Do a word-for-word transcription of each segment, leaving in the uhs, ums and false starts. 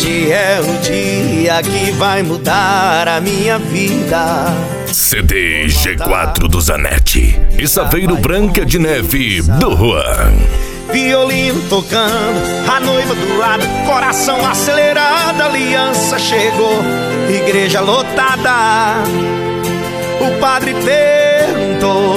Hoje é o dia que vai mudar a minha vida. C D G quatro do Zanetti e Saveiro Branca de Neve do Juan. Violino tocando, a noiva do lado, coração acelerado, aliança chegou, igreja lotada. O padre perguntou: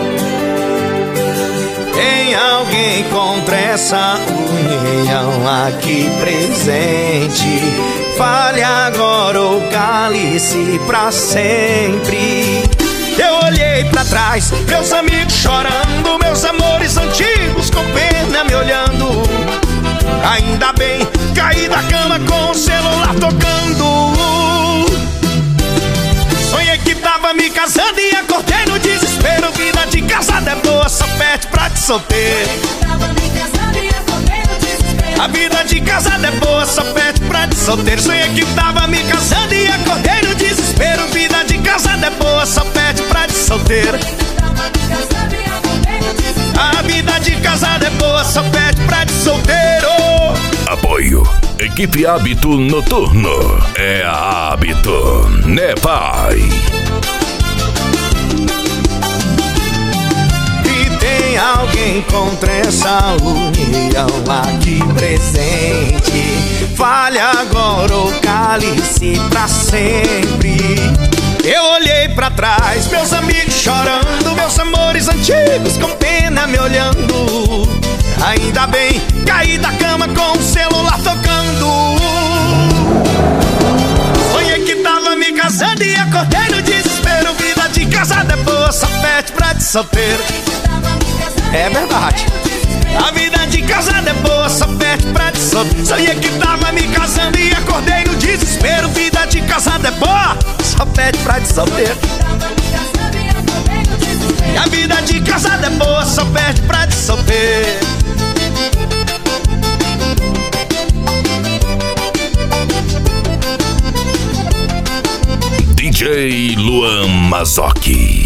tem alguém contra essa união aqui presente? Fale agora ou cale-se pra sempre. Eu olhei pra trás, meus amigos chorando, meus amores antigos com pena me olhando. Ainda bem, caí da cama com o celular tocando. Sonhei que tava me casando e acordei no desespero. Vida de casada é boa, só pede pra de solteiro. A vida de casada é boa, só pede pra de solteiro. Sonhei que tava me casando e acordei no desespero. Vida de casada é boa, só pede pra de solteiro. A vida de casada é boa, só pede pra de solteiro. Apoio Equipe Hábito Noturno. É a Hábito, né, pai? Tem alguém contra essa união aqui presente? Fale agora ou cale-se pra sempre. Eu olhei pra trás, meus amigos chorando, meus amores antigos com pena me olhando. Ainda bem, caí da cama com o celular tocando. Sonhei que tava me casando e acordei no desespero. Vida de casada é boa, só pede pra de solteiro. É verdade. A vida de casada é boa, só pede pra de solteiro. Sonhei que tava me casando e acordei no desespero. Vida de casada é boa, só pede pra de solteiro. E a vida de casada é boa, só pede pra de solteiro. D J Luan Mazzocchi.